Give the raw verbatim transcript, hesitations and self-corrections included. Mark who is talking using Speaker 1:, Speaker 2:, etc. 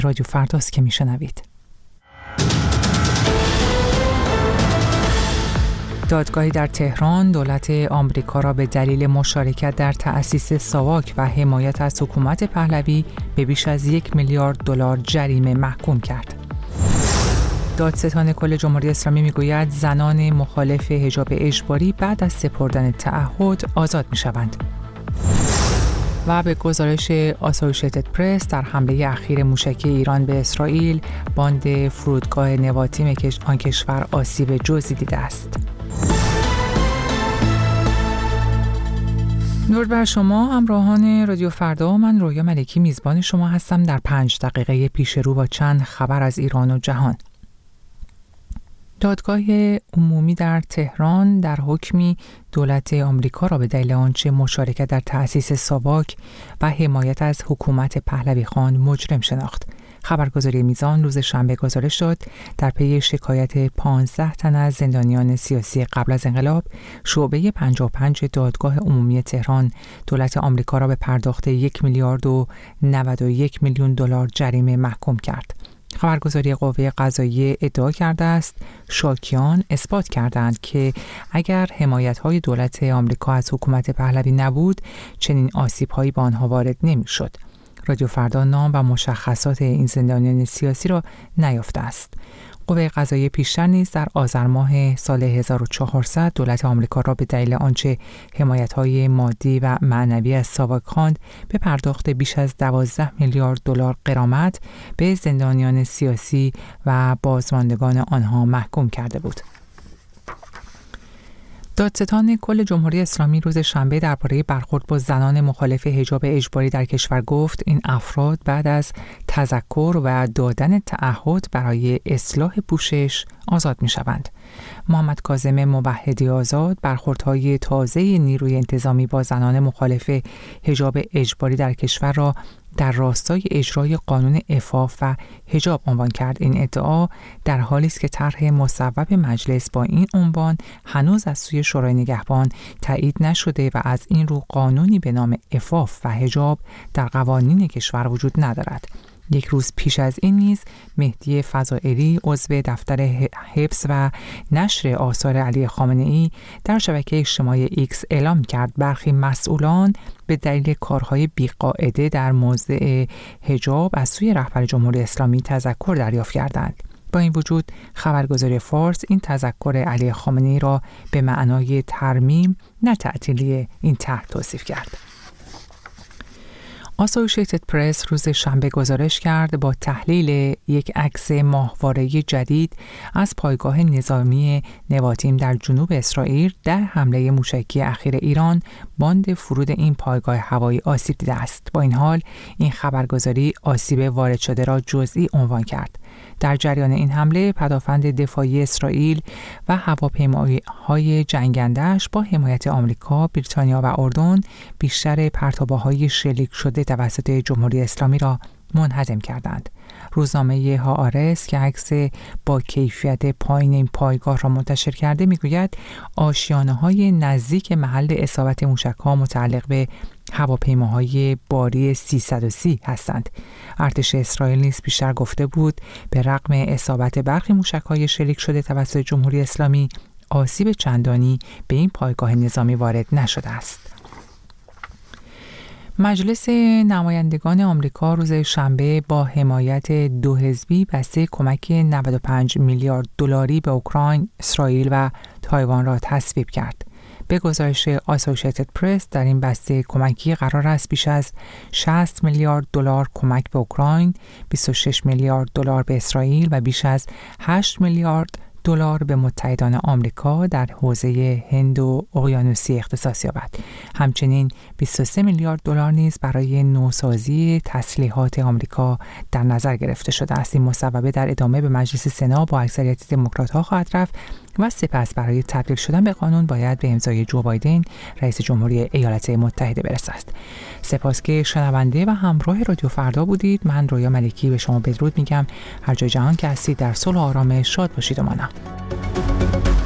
Speaker 1: رادیو فرداست که میشنوید. دادگاهی در تهران دولت آمریکا را به دلیل مشارکت در تأسیس ساواک و حمایت از حکومت پهلوی به بیش از یک میلیارد دلار جریمه محکوم کرد. دادستان کل جمهوری اسلامی میگوید زنان مخالف حجاب اجباری بعد از سپردن تعهد آزاد میشوند. و به گزارش آسوشیتد پرس در حمله اخیر موشکی ایران به اسرائیل، باند فرودگاه نواتیم آن کشور آسیب جزئی دیده است. درود بر شما همراهان رادیو فردا. من رویا ملکی میزبان شما هستم در پنج دقیقه پیش رو با چند خبر از ایران و جهان. دادگاه عمومی در تهران در حکمی دولت آمریکا را به دلیل آنچه مشارکت در تأسیس ساواک و حمایت از حکومت پهلوی خان مجرم شناخت. خبرگزاری میزان روز شنبه گزارش داد در پی شکایت پانزده تن از زندانیان سیاسی قبل از انقلاب، شعبه پنجاه و پنج دادگاه عمومی تهران دولت آمریکا را به پرداخت یک میلیارد و نود و یک میلیون دلار جریمه محکوم کرد. خبرگزاری قوه قضاییه ادعا کرده است شاکیان اثبات کردند که اگر حمایت‌های دولت آمریکا از حکومت پهلوی نبود چنین آسیب‌هایی به آنها وارد نمی‌شد. رادیو فردا نام و مشخصات این زندانیان سیاسی را نیافته است. قوه قضاییه پیشتر نیز در آذر ماه سال هزار و چهارصد دولت آمریکا را به دلیل آنچه حمایت‌های مادی و معنوی از ساواک خواند به پرداخت بیش از دوازده میلیارد دلار غرامت به زندانیان سیاسی و بازماندگان آنها محکوم کرده بود. دادستان کل جمهوری اسلامی روز شنبه درباره برخورد با زنان مخالف حجاب اجباری در کشور گفت این افراد بعد از تذکر و دادن تعهد برای اصلاح پوشش آزاد می شوند. محمد کاظم موحدی آزاد برخوردهای تازه نیروی انتظامی با زنان مخالف حجاب اجباری در کشور را در راستای اجرای قانون عفاف و حجاب عنوان کرد. این ادعا در حالی است که طرح مصوب مجلس با این عنوان هنوز از سوی شورای نگهبان تایید نشده و از این رو قانونی به نام عفاف و حجاب در قوانین کشور وجود ندارد. یک روز پیش از این نیز مهدی فضائلی عضو دفتر حفظ و نشر آثار علی خامنه‌ای در شبکه اجتماعی ایکس اعلام کرد برخی مسئولان به دلیل کارهای بی‌قاعده در موضع حجاب از سوی رهبر جمهوری اسلامی تذکر دریافت کردند. با این وجود خبرگزاری فارس این تذکر علی خامنه‌ای را به معنای ترمیم نه تعطیلی این طرح توصیف کرد. آسوشیتد پرس روز شنبه گزارش کرد با تحلیل یک عکس ماهواره‌ای جدید از پایگاه نظامی نواتیم در جنوب اسرائیل در حمله موشکی اخیر ایران، باند فرود این پایگاه هوایی آسیب دیده است. با این حال این خبرگزاری آسیب وارد شده را جزئی عنوان کرد. در جریان این حمله پدافند دفاعی اسرائیل و هواپیماهای جنگنده‌اش با حمایت آمریکا، بریتانیا و اردن بیشتر پرتابه‌های شلیک شده توسط جمهوری اسلامی را منهدم کردند. روزنامه هآرتس که عکس با کیفیت پایین این پایگاه را منتشر کرده میگوید آشیانه‌های نزدیک محل اصابت موشک‌ها متعلق به هواپیماهای باری سیصد و سی هستند. ارتش اسرائیل نیز بیشتر گفته بود به رغم اصابت برخی موشک‌های شلیک شده توسط جمهوری اسلامی آسیب چندانی به این پایگاه نظامی وارد نشده است. مجلس نمایندگان آمریکا روز شنبه با حمایت دو حزبی بسته کمک نود و پنج میلیارد دلاری به اوکراین، اسرائیل و تایوان را تصویب کرد. به گزارش آسوشیتد پرس در این بسته کمکی قرار است بیش از شصت میلیارد دلار کمک به اوکراین، بیست و شش میلیارد دلار به اسرائیل و بیش از هشت میلیارد دلار به متحدان آمریکا در حوزه هند و اقیانوسی اختصاص یابد. همچنین بیست و سه میلیارد دلار نیز برای نوسازی تسلیحات آمریکا در نظر گرفته شده است. این مصوبه در ادامه به مجلس سنا با اکثریت دموکرات‌ها خواهد رفت و سپس برای تبدیل شدن به قانون باید به امضای جو بایدن رئیس جمهوری ایالات متحده برسد. سپاس که شنونده و همراه رادیو فردا بودید. من رویا ملکی به شما بدرود میگم. هر جای جهان که هستید در صلح و آرامش شاد باشید و مانا.